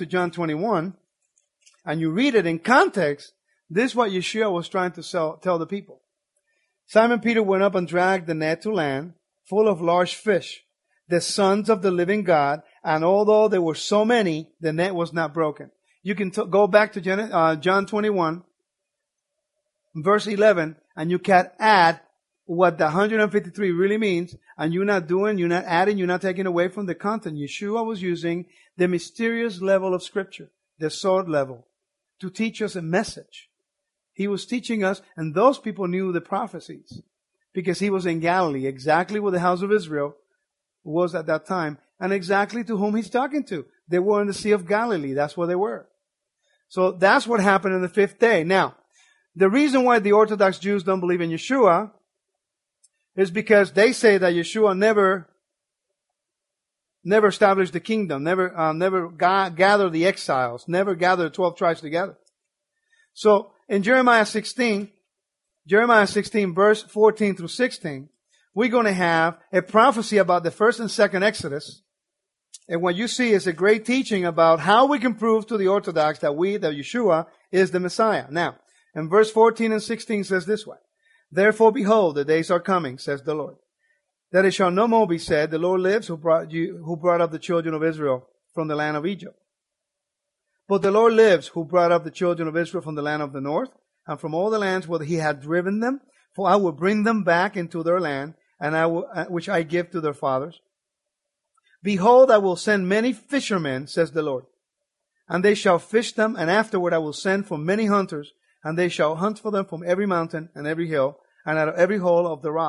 you read it in context, this is what Yeshua was trying to tell the people. Simon Peter went up and dragged the net to land, full of large fish, the sons of the living God, and although there were so many, the net was not broken. You can go back to John 21, verse 11, and you can add what the 153 really means, and you're not adding, you're not taking away from the content. Yeshua was using the mysterious level of Scripture, the sword level, to teach us a message. He was teaching us, and those people knew the prophecies, because he was in Galilee, exactly where the house of Israel was at that time, and exactly to whom he's talking to. They were in the Sea of Galilee. That's where they were. So that's what happened in the fifth day. Now, the reason why the Orthodox Jews don't believe in Yeshua is because they say that Yeshua never established the kingdom, never gathered the exiles, never gathered the 12 tribes together. So in Jeremiah 16, verse 14 through 16, we're going to have a prophecy about the first and second Exodus. And what you see is a great teaching about how we can prove to the Orthodox that Yeshua is the Messiah. Now, in verse 14 and 16 says this way, Therefore, behold, the days are coming, says the Lord, that it shall no more be said, The Lord lives who brought up the children of Israel from the land of Egypt. But the Lord lives who brought up the children of Israel from the land of the north and from all the lands where he had driven them. For I will bring them back into their land, and which I give to their fathers. Behold, I will send many fishermen, says the Lord, and they shall fish them, and afterward I will send for many hunters, and they shall hunt for them from every mountain and every hill, and out of every hole of the rock.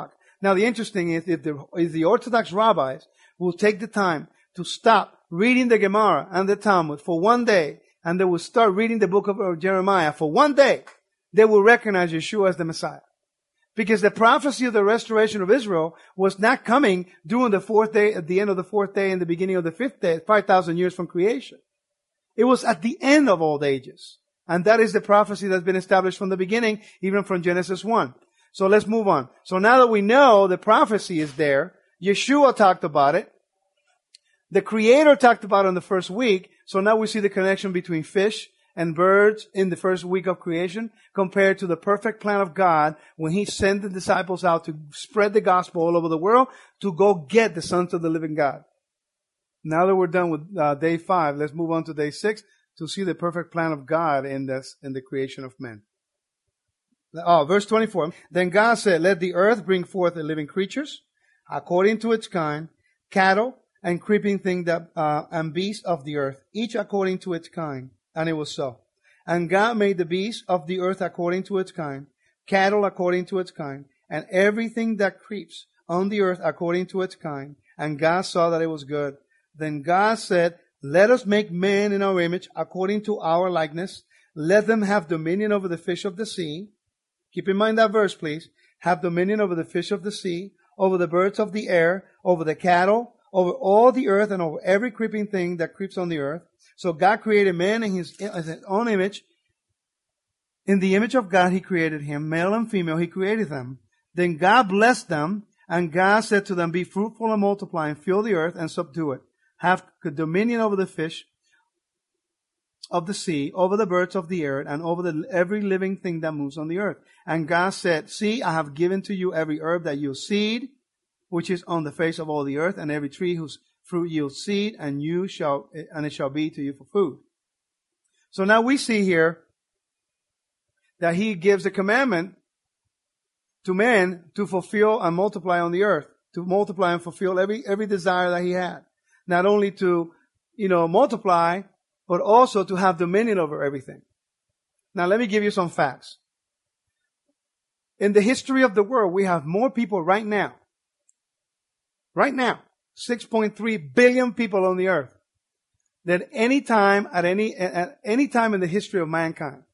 Now, the interesting is if the Orthodox rabbis will take the time to stop reading the Gemara and the Talmud for one day, and they will start reading the book of Jeremiah for one day, they will recognize Yeshua as the Messiah. Because the prophecy of the restoration of Israel was not coming during the fourth day, at the end of the fourth day and the beginning of the fifth day, 5,000 years from creation. It was at the end of all ages. And that is the prophecy that's been established from the beginning, even from Genesis 1. So let's move on. So now that we know the prophecy is there, Yeshua talked about it. The Creator talked about it in the first week. So now we see the connection between fish and birds in the first week of creation compared to the perfect plan of God when He sent the disciples out to spread the gospel all over the world to go get the sons of the living God. Now that we're done with day 5, let's move on to day 6 to see the perfect plan of God in the creation of man. Verse 24. Then God said, let the earth bring forth the living creatures according to its kind, cattle and creeping thing and beasts of the earth, each according to its kind. And it was so. And God made the beasts of the earth according to its kind, cattle according to its kind, and everything that creeps on the earth according to its kind. And God saw that it was good. Then God said, let us make man in our image according to our likeness. Let them have dominion over the fish of the sea. Keep in mind that verse, please. Have dominion over the fish of the sea, over the birds of the air, over the cattle, over all the earth, and over every creeping thing that creeps on the earth. So God created man in his own image. In the image of God, He created him. Male and female, He created them. Then God blessed them, and God said to them, be fruitful and multiply, and fill the earth and subdue it. Have dominion over the fish of the sea, over the birds of the air, and over every living thing that moves on the earth. And God said, see, I have given to you every herb that yields seed, which is on the face of all the earth, and every tree whose fruit yields seed, and it shall be to you for food. So now we see here that He gives the commandment to man to fulfill and multiply on the earth, to multiply and fulfill every desire that he had. Not only to, multiply, but also to have dominion over everything. Now let me give you some facts. In the history of the world, we have more people right now, 6.3 billion people on the earth, than any time at any time in the history of mankind.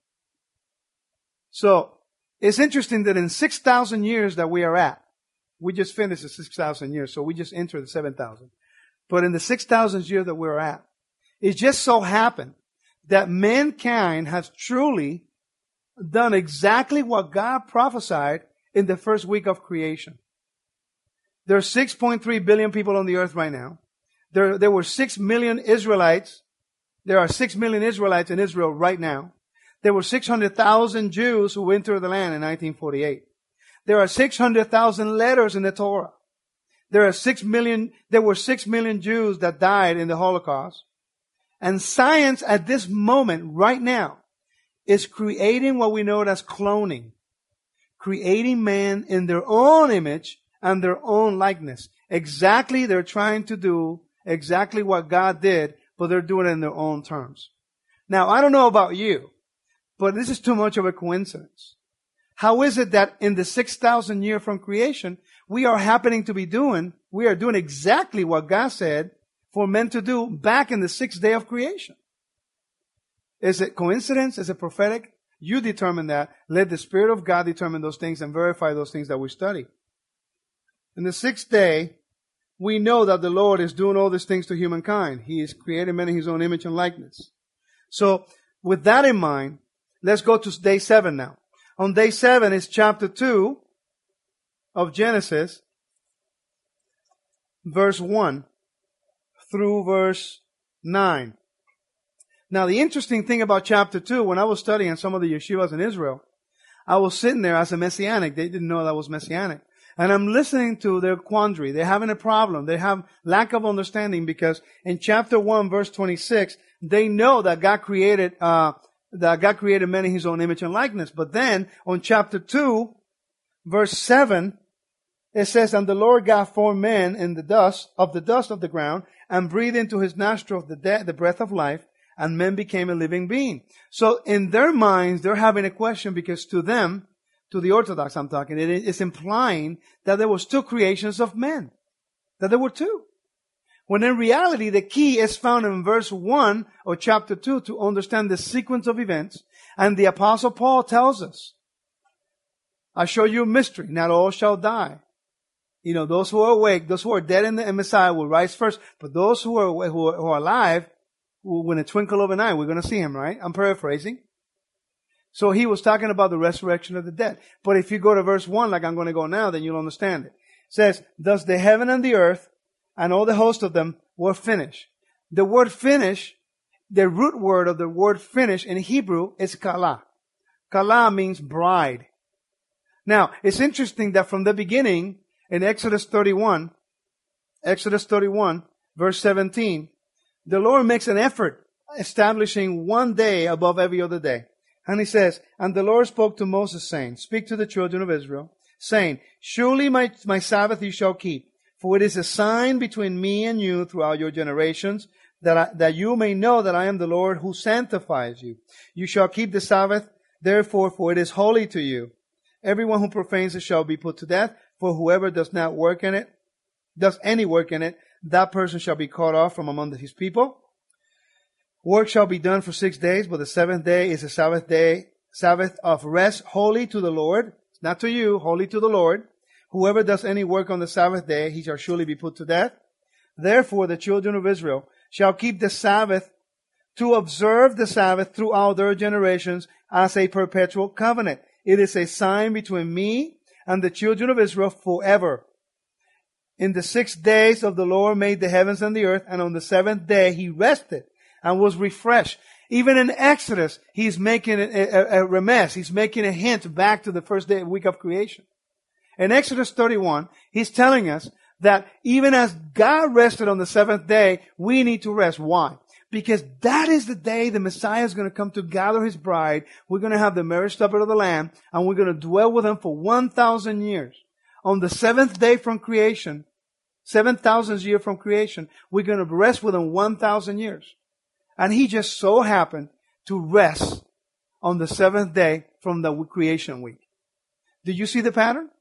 So it's interesting that in 6,000 years that we are at, we just finished the 6,000 years, so we just entered the 7,000. But in the 6,000 years that we're at, it just so happened that mankind has truly done exactly what God prophesied in the first week of creation. There are 6.3 billion people on the earth right now. There were 6 million Israelites. There are 6 million Israelites in Israel right now. There were 600,000 Jews who entered the land in 1948. There are 600,000 letters in the Torah. There were 6 million Jews that died in the Holocaust. And science at this moment, right now, is creating what we know as cloning. Creating man in their own image and their own likeness. Exactly, they're trying to do exactly what God did, but they're doing it in their own terms. Now, I don't know about you, but this is too much of a coincidence. How is it that in the 6,000 year from creation, we are doing exactly what God said for men to do back in the 6th day of creation? Is it coincidence? Is it prophetic? You determine that. Let the Spirit of God determine those things and verify those things that we study. In the 6th day, we know that the Lord is doing all these things to humankind. He is creating men in His own image and likeness. So, with that in mind, let's go to day 7 now. On day 7 is chapter 2 of Genesis, verse 1 through verse 9. Now, the interesting thing about chapter 2, when I was studying some of the yeshivas in Israel, I was sitting there as a Messianic. They didn't know that I was Messianic. And I'm listening to their quandary. They're having a problem. They have lack of understanding because in chapter 1, verse 26, they know that God created man in His own image and likeness. But then on chapter 2, verse 7, it says, and the Lord God formed man in the dust of the ground and breathed into his nostril the breath of life, and man became a living being. So in their minds, they're having a question because to them, To the Orthodox I'm talking. It's implying that there was two creations of men. That there were two. When in reality, the key is found in verse 1 or chapter 2 to understand the sequence of events. And the Apostle Paul tells us, I show you a mystery. Not all shall die. You know, those who are awake, those who are dead in the Messiah will rise first. But those who are alive, in a twinkle of an eye, we're going to see him, right? I'm paraphrasing. So he was talking about the resurrection of the dead. But if you go to verse 1, like I'm going to go now, then you'll understand it. It says, thus the heaven and the earth and all the host of them were finished. The word finish, the root word of the word finish in Hebrew is kala. Kala means bride. Now, it's interesting that from the beginning, in Exodus 31, verse 17, the Lord makes an effort establishing one day above every other day. And he says, and the Lord spoke to Moses, saying, speak to the children of Israel, saying, surely my Sabbath you shall keep, for it is a sign between me and you throughout your generations, that you may know that I am the Lord who sanctifies you. You shall keep the Sabbath, therefore, for it is holy to you. Everyone who profanes it shall be put to death, for whoever does any work in it, that person shall be cut off from among his people. Work shall be done for 6 days, but the seventh day is a Sabbath of rest, holy to the Lord. Not to you, holy to the Lord. Whoever does any work on the Sabbath day, he shall surely be put to death. Therefore, the children of Israel shall keep the Sabbath, to observe the Sabbath throughout their generations as a perpetual covenant. It is a sign between me and the children of Israel forever. In the 6 days of the Lord made the heavens and the earth, and on the seventh day he rested and was refreshed. Even in Exodus, he's making a remez. He's making a hint back to the first day, week of creation. In Exodus 31, he's telling us that even as God rested on the seventh day, we need to rest. Why? Because that is the day the Messiah is going to come to gather his bride. We're going to have the marriage supper of the Lamb, and we're going to dwell with him for 1,000 years. On the seventh day from creation, 7,000th year from creation, we're going to rest with him 1,000 years. And he just so happened to rest on the seventh day from the creation week. Did you see the pattern?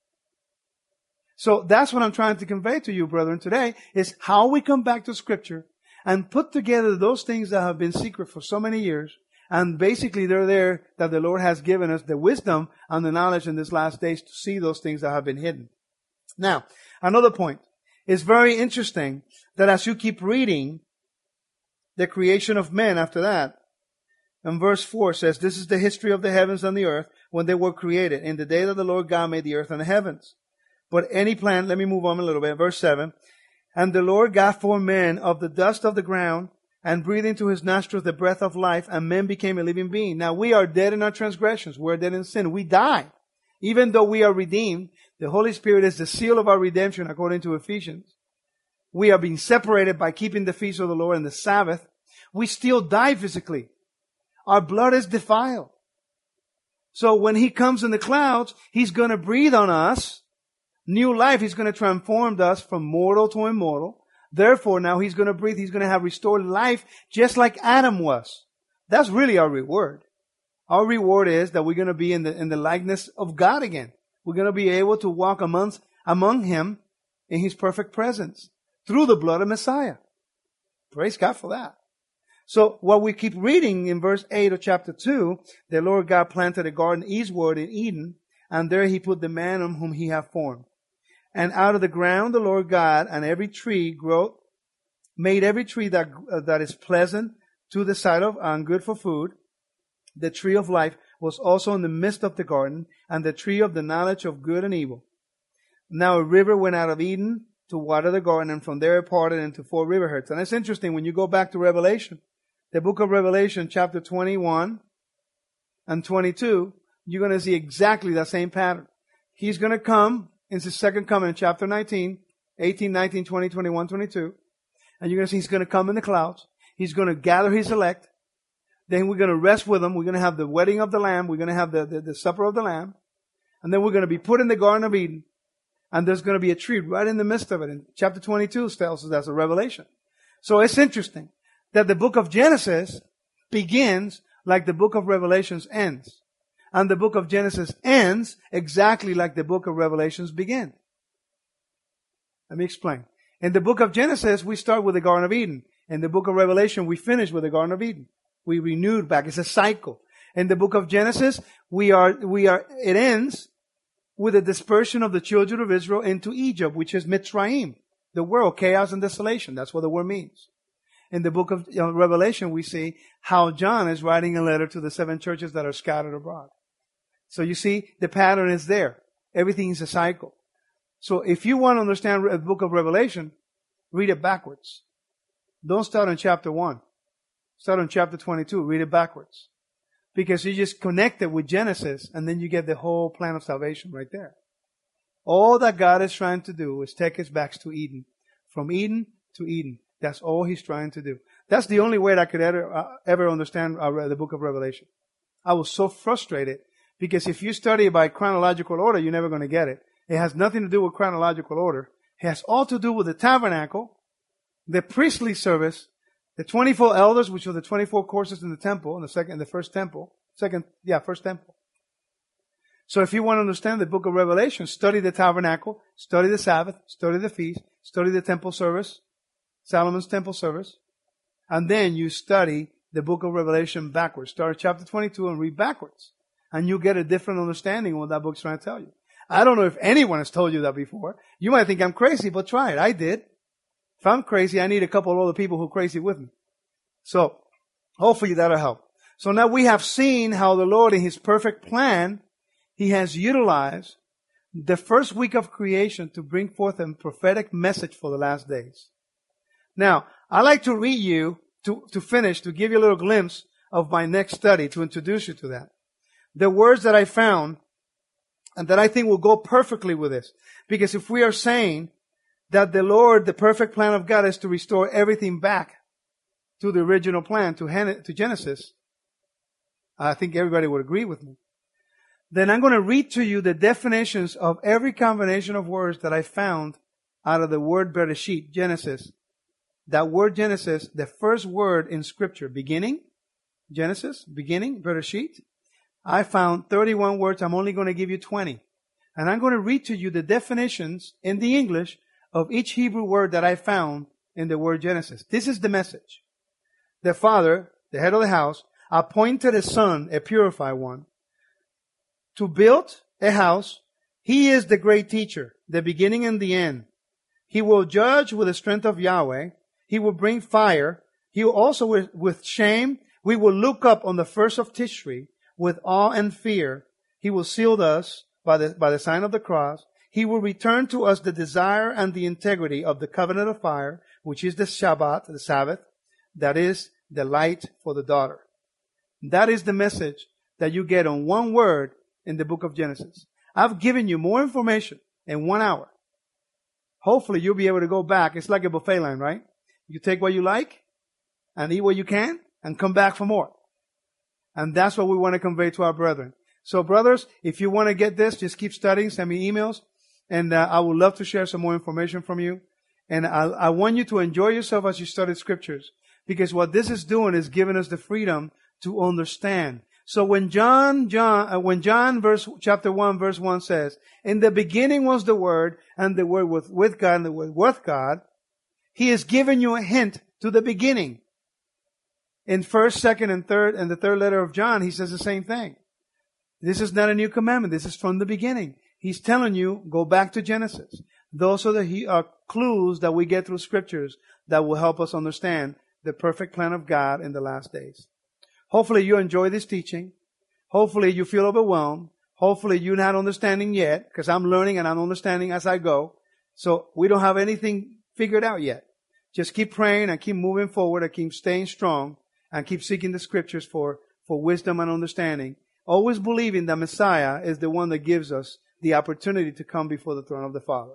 So that's what I'm trying to convey to you, brethren, today, is how we come back to Scripture and put together those things that have been secret for so many years. And basically they're there that the Lord has given us the wisdom and the knowledge in these last days to see those things that have been hidden. Now, another point. It's very interesting that as you keep reading the creation of men after that, and verse 4 says, this is the history of the heavens and the earth when they were created, in the day that the Lord God made the earth and the heavens. But any plant, let me move on a little bit, verse 7, and the Lord God formed man of the dust of the ground, and breathed into his nostrils the breath of life, and man became a living being. Now we are dead in our transgressions. We're dead in sin. We die. Even though we are redeemed, the Holy Spirit is the seal of our redemption according to Ephesians. We are being separated by keeping the feast of the Lord and the Sabbath. We still die physically. Our blood is defiled. So when he comes in the clouds, he's going to breathe on us new life. He's going to transform us from mortal to immortal. Therefore, now he's going to breathe. He's going to have restored life just like Adam was. That's really our reward. Our reward is that we're going to be in the likeness of God again. We're going to be able to walk among him in his perfect presence through the blood of Messiah. Praise God for that. So what we keep reading in verse 8 of chapter 2, the Lord God planted a garden eastward in Eden, and there he put the man on whom he had formed. And out of the ground the Lord God and every tree made every tree that is pleasant to the sight of and good for food. The tree of life was also in the midst of the garden, and the tree of the knowledge of good and evil. Now a river went out of Eden to water the garden, and from there it parted into 4 river heads. And it's interesting when you go back to Revelation, the book of Revelation, chapter 21 and 22, you're going to see exactly that same pattern. He's going to come in his second coming in chapter 19, 18, 19, 20, 21, 22. And you're going to see he's going to come in the clouds. He's going to gather his elect. Then we're going to rest with him. We're going to have the wedding of the Lamb. We're going to have the supper of the Lamb. And then we're going to be put in the Garden of Eden. And there's going to be a tree right in the midst of it. And chapter 22 tells us that's a revelation. So it's interesting that the book of Genesis begins like the book of Revelations ends. And the book of Genesis ends exactly like the book of Revelations begin. Let me explain. In the book of Genesis, we start with the Garden of Eden. In the book of Revelation, we finish with the Garden of Eden. We renewed back. It's a cycle. In the book of Genesis, it ends with the dispersion of the children of Israel into Egypt, which is Mitzrayim, the world, chaos and desolation. That's what the word means. In the book of Revelation, we see how John is writing a letter to the 7 churches that are scattered abroad. So you see, the pattern is there. Everything is a cycle. So if you want to understand the book of Revelation, read it backwards. Don't start on chapter 1. Start on chapter 22. Read it backwards. Because you just connect it with Genesis, and then you get the whole plan of salvation right there. All that God is trying to do is take us back to Eden. From Eden to Eden. That's all He's trying to do. That's the only way that I could ever understand the book of Revelation. I was so frustrated because if you study it by chronological order, you're never going to get it. It has nothing to do with chronological order. It has all to do with the tabernacle, the priestly service, the 24 elders, which are the 24 courses in the temple, in the first temple. First temple. So if you want to understand the book of Revelation, study the tabernacle, study the Sabbath, study the feast, study the temple service, Solomon's temple service, and then you study the book of Revelation backwards. Start chapter 22 and read backwards. And you get a different understanding of what that book's trying to tell you. I don't know if anyone has told you that before. You might think I'm crazy, but try it. I did. If I'm crazy, I need a couple of other people who are crazy with me. So, hopefully that'll help. So now we have seen how the Lord, in His perfect plan, He has utilized the first week of creation to bring forth a prophetic message for the last days. Now, I'd like to read you, to finish, to give you a little glimpse of my next study, to introduce you to that. The words that I found, and that I think will go perfectly with this. Because if we are saying that the Lord, the perfect plan of God is to restore everything back to the original plan, to Genesis, I think everybody would agree with me. Then I'm going to read to you the definitions of every combination of words that I found out of the word Bereshit, Genesis. That word Genesis, the first word in Scripture, beginning, Genesis, beginning, Bereshit. I found 31 words. I'm only going to give you 20. And I'm going to read to you the definitions in the English of each Hebrew word that I found in the word Genesis. This is the message. The father, the head of the house, appointed a son, a purified one, to build a house. He is the great teacher, the beginning and the end. He will judge with the strength of Yahweh. He will bring fire. He will also with shame. We will look up on the first of Tishri with awe and fear. He will seal us by the sign of the cross. He will return to us the desire and the integrity of the covenant of fire, which is the Shabbat, the Sabbath. That is the light for the daughter. That is the message that you get on one word in the book of Genesis. I've given you more information in 1 hour. Hopefully you'll be able to go back. It's like a buffet line, right? You take what you like and eat what you can and come back for more. And that's what we want to convey to our brethren. So brothers, if you want to get this, just keep studying, send me emails, and I would love to share some more information from you. And I want you to enjoy yourself as you study scriptures, because what this is doing is giving us the freedom to understand. So when John chapter 1 verse 1 says, in the beginning was the Word, and the Word was with God, and the Word was God, He is giving you a hint to the beginning. In 1st, 2nd, and 3rd, and the 3rd letter of John, he says the same thing. This is not a new commandment. This is from the beginning. He's telling you, go back to Genesis. Those are the clues that we get through scriptures that will help us understand the perfect plan of God in the last days. Hopefully you enjoy this teaching. Hopefully you feel overwhelmed. Hopefully you're not understanding yet, because I'm learning and I'm understanding as I go. So we don't have anything figured out yet. Just keep praying and keep moving forward and keep staying strong and keep seeking the scriptures for wisdom and understanding. Always believing that Messiah is the one that gives us the opportunity to come before the throne of the Father.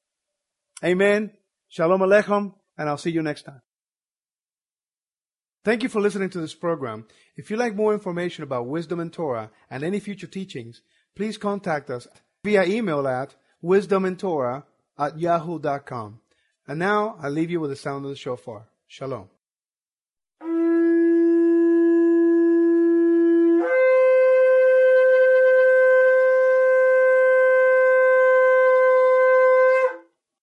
Amen. Shalom Aleichem, and I'll see you next time. Thank you for listening to this program. If you'd like more information about wisdom and Torah and any future teachings, please contact us via email at wisdomandtorah@yahoo.com. And now I leave you with the sound of the shofar. Shalom.